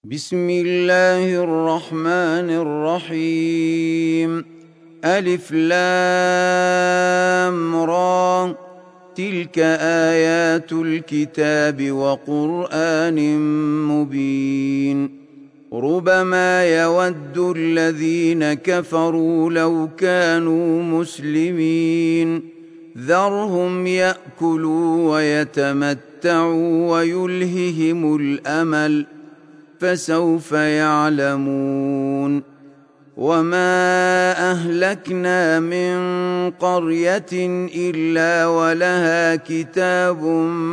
بسم الله الرحمن الرحيم. ألف لام را، تلك آيات الكتاب وقرآن مبين. ربما يود الذين كفروا لو كانوا مسلمين، ذرهم يأكلوا ويتمتعوا ويلههم الأمل، فسوف يعلمون. وما أهلكنا من قرية إلا ولها كتاب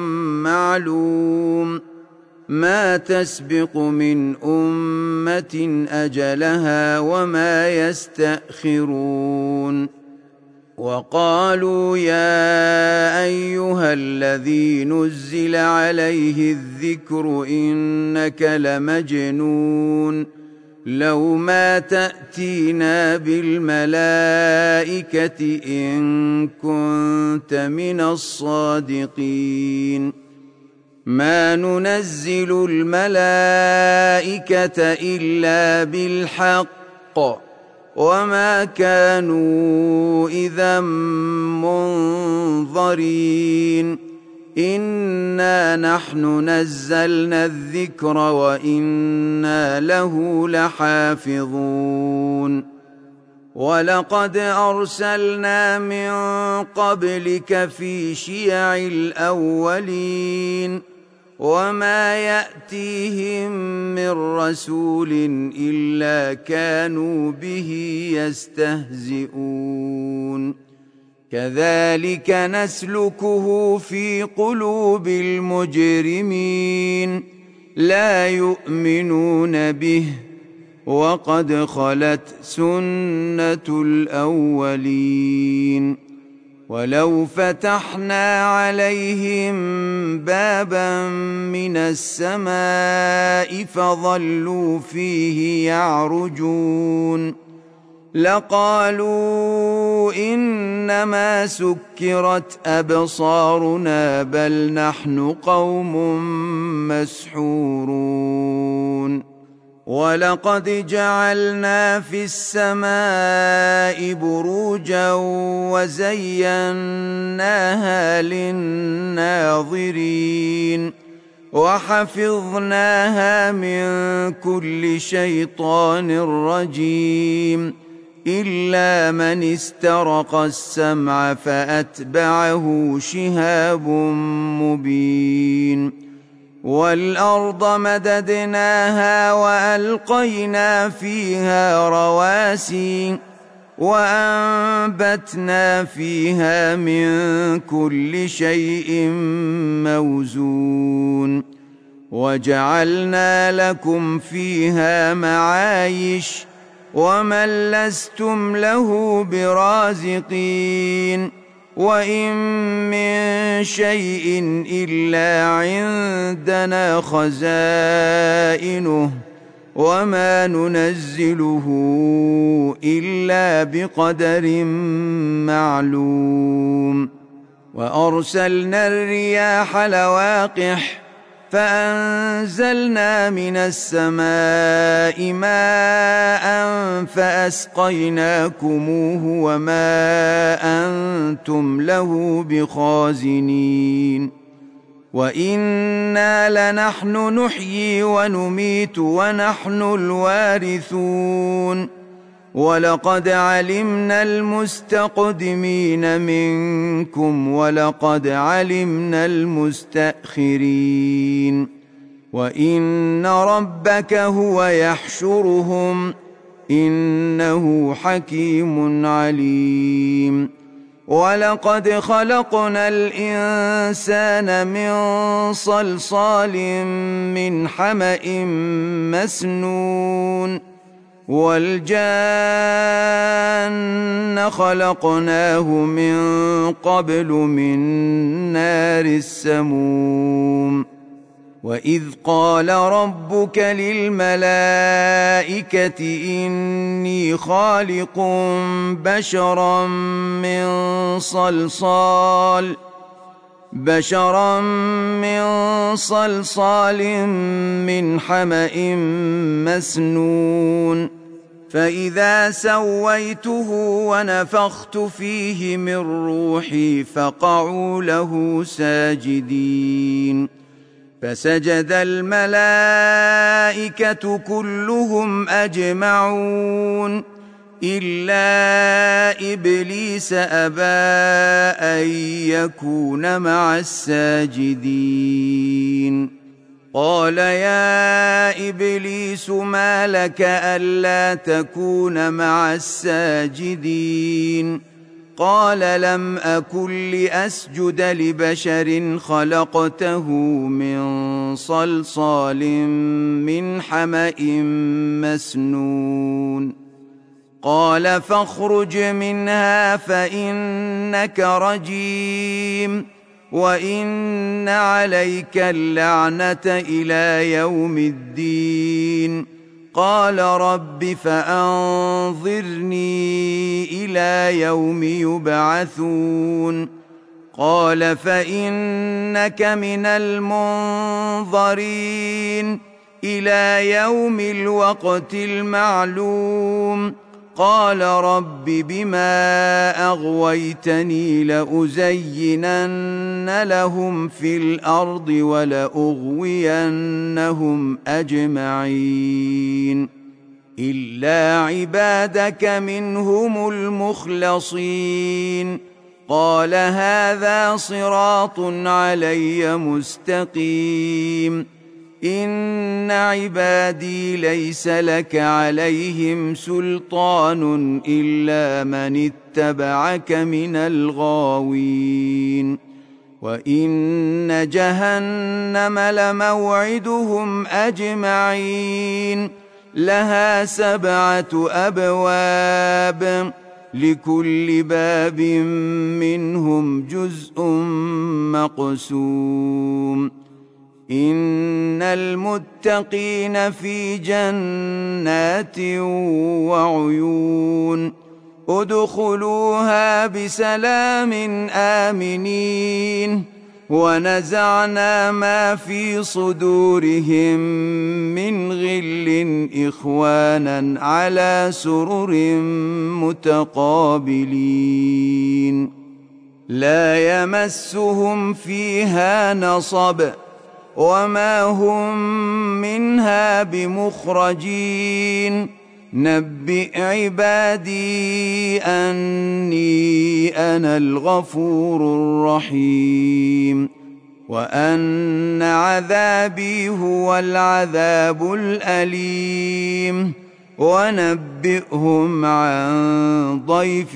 معلوم، ما تسبق من أمة أجلها وما يستأخرون. وقالوا يا أيها الذي نزل عليه الذكر إنك لمجنون، لو ما تأتينا بالملائكة إن كنت من الصادقين. ما ننزل الملائكة إلا بالحق وما كانوا إذا منظرين. إنا نحن نزلنا الذكر وإنا له لحافظون. ولقد أرسلنا من قبلك في شيع الأولين، وما يأتيهم من رسول إلا كانوا به يستهزئون. كذلك نسلكه في قلوب المجرمين، لا يؤمنون به وقد خلت سنة الأولين. ولو فتحنا عليهم بابا من السماء فظلوا فيه يعرجون لقالوا إنما سكرت أبصارنا بل نحن قوم مسحورون. ولقد جعلنا في السماء بروجا وزيناها للناظرين وحفظناها من كل شيطان رجيم إلا من استرق السمع فأتبعه شهاب مبين. والأرض مددناها وألقينا فيها رواسي وأنبتنا فيها من كل شيء موزون وجعلنا لكم فيها معايش ومن لستم له برازقين. وإن من شيء إلا عندنا خزائنه وما ننزله إلا بقدر معلوم. وأرسلنا الرياح لواقح فأنزلنا من السماء ماء فأسقيناكموه وما أنتم له بخازنين. وإنا لنحن نحيي ونميت ونحن الوارثون. ولقد علمنا المستقدمين منكم ولقد علمنا المستأخرين. وإن ربك هو يحشرهم إنه حكيم عليم. ولقد خلقنا الإنسان من صلصال من حمأ مسنون والجان خلقناه من قبل من نار السموم. وإذ قال ربك للملائكة إني خالق بشرا من صلصال بشرا من صلصال من حمأ مسنون فإذا سويته ونفخت فيه من روحي فقعوا له ساجدين فسجد الملائكة كلهم أجمعون إلا إبليس أبى أن يكون مع الساجدين قال يا إبليس ما لك ألا تكون مع الساجدين قال لم أكن لأسجد لبشر خلقته من صلصال من حمأ مسنون قال فاخرج منها فإنك رجيم وإن عليك اللعنة إلى يوم الدين قال رب فأنظرني إلى يوم يبعثون قال فإنك من المنظرين إلى يوم الوقت المعلوم قال رب بما أغويتني لأزينن لهم في الأرض ولأغوينهم أجمعين إلا عبادك منهم المخلصين قال هذا صراط علي مستقيم إن عبادي ليس لك عليهم سلطان إلا من اتبعك من الغاوين وإن جهنم لموعدهم أجمعين لها 7 أبواب لكل باب منهم جزء مقسوم إن المتقين في جنات وعيون ادخلوها بسلام آمنين ونزعنا ما في صدورهم من غل إخوانا على سرر متقابلين لا يمسهم فيها نصب وما هم منها بمخرجين نبئ عبادي أني أنا الغفور الرحيم وأن عذابي هو العذاب الأليم ونبئهم عن ضيف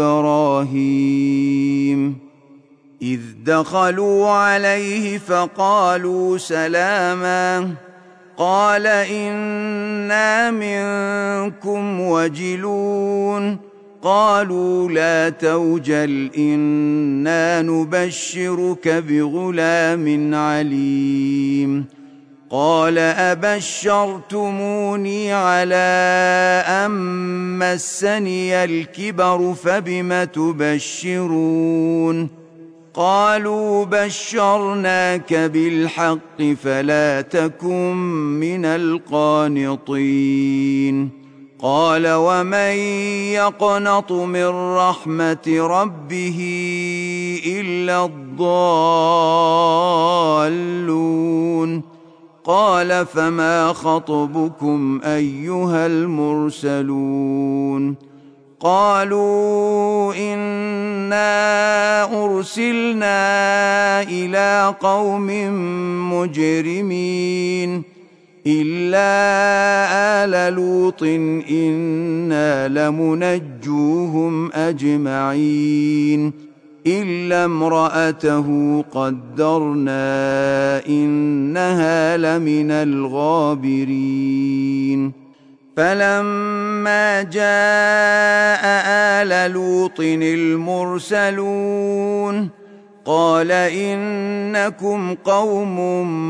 إبراهيم إذ دخلوا عليه فقالوا سلاما قال إنا منكم وجلون قالوا لا توجل إنا نبشرك بغلام عليم قال أبشرتموني على أن مسني الكبر فبم تبشرون قالوا بشرناك بالحق فلا تكن من القانطين قال ومن يقنط من رحمة ربه إلا الضالون قال فما خطبكم أيها المرسلون قالوا إنا أرسلنا إلى قوم مجرمين إلا آل لوط إنا لمنجوهم أجمعين إلا امرأته قدرنا إنها لمن الغابرين فلما جاء آل لوط المرسلون قال إنكم قوم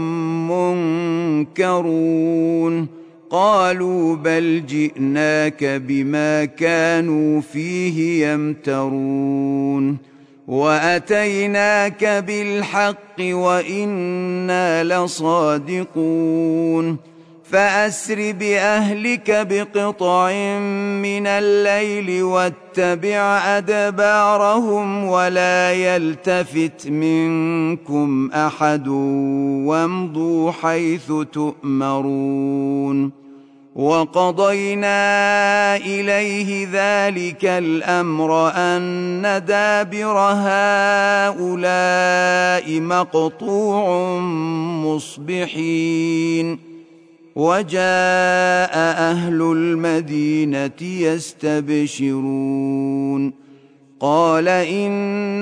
منكرون قالوا بل جئناك بما كانوا فيه يمترون وأتيناك بالحق وإنا لصادقون فأسر بأهلك بقطع من الليل واتبع أدبارهم ولا يلتفت منكم أحد وامضوا حيث تؤمرون وقضينا إليه ذلك الأمر أن دابر هؤلاء مقطوع مصبحين وجاء أهل المدينة يستبشرون قال إن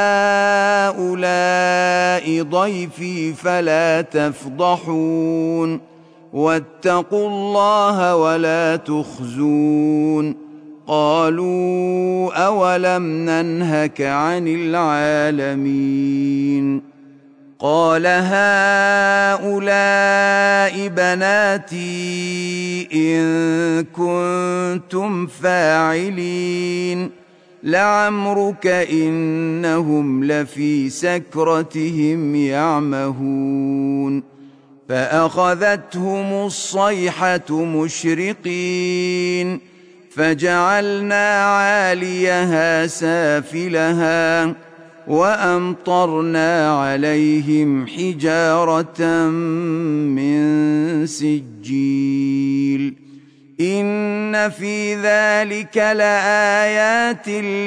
هؤلاء ضيفي فلا تفضحون واتقوا الله ولا تخزون قالوا أولم ننهك عن العالمين قال هؤلاء بناتي إن كنتم فاعلين لعمرك إنهم لفي سكرتهم يعمهون فأخذتهم الصيحة مشرقين فجعلنا عاليها سافلها وأمطرنا عليهم حجارة من سجيل إن في ذلك لآيات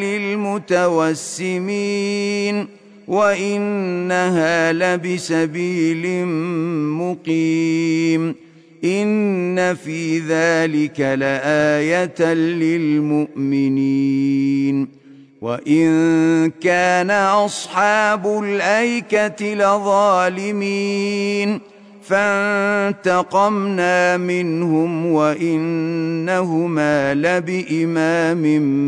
للمتوسمين وإنها لبسبيل مقيم إن في ذلك لآية للمؤمنين وإن كان أصحاب الأيكة لظالمين فانتقمنا منهم وإنهما لبإمام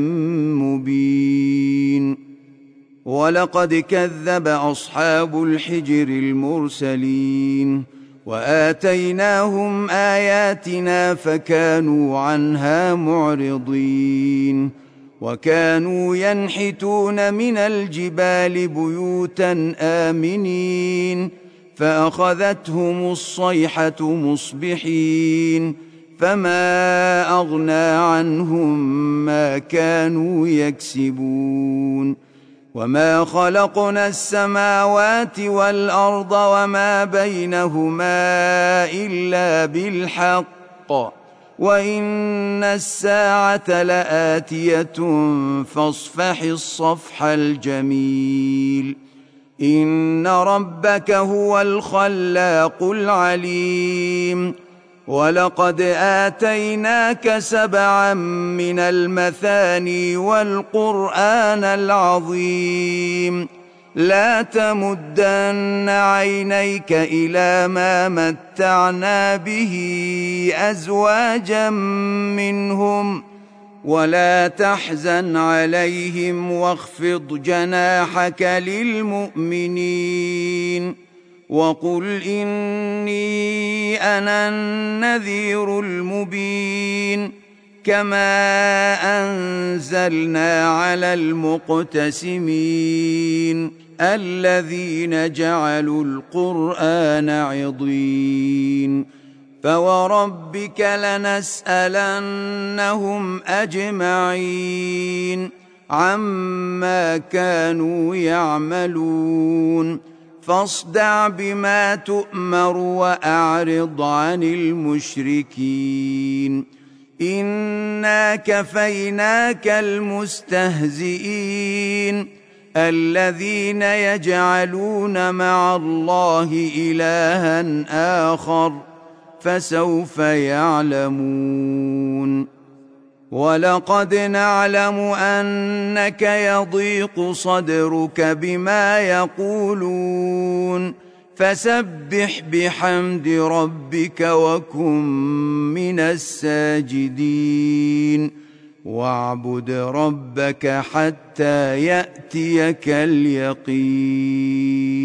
مبين ولقد كذب أصحاب الحجر المرسلين وآتيناهم آياتنا فكانوا عنها معرضين وكانوا ينحتون من الجبال بيوتا آمنين فأخذتهم الصيحة مصبحين فما أغنى عنهم ما كانوا يكسبون وما خلقنا السماوات والأرض وما بينهما إلا بالحق وإن الساعة لآتية فاصفح الصفح الجميل إن ربك هو الخلاق العليم ولقد آتيناك 7 من المثاني والقرآن العظيم لا تمدن عينيك إلى ما متعنا به أزواجا منهم ولا تحزن عليهم واخفض جناحك للمؤمنين وقل إني أنا النذير المبين كما أنزلنا على المقتسمين الذين جعلوا القرآن عضين فوربك لنسألنهم أجمعين عما كانوا يعملون فاصدع بما تؤمر وأعرض عن المشركين إنا كفيناك المستهزئين الذين يجعلون مع الله إلها آخر فسوف يعلمون ولقد نعلم أنك يضيق صدرك بما يقولون فسبح بحمد ربك وكن من الساجدين واعبد ربك حتى يأتيك اليقين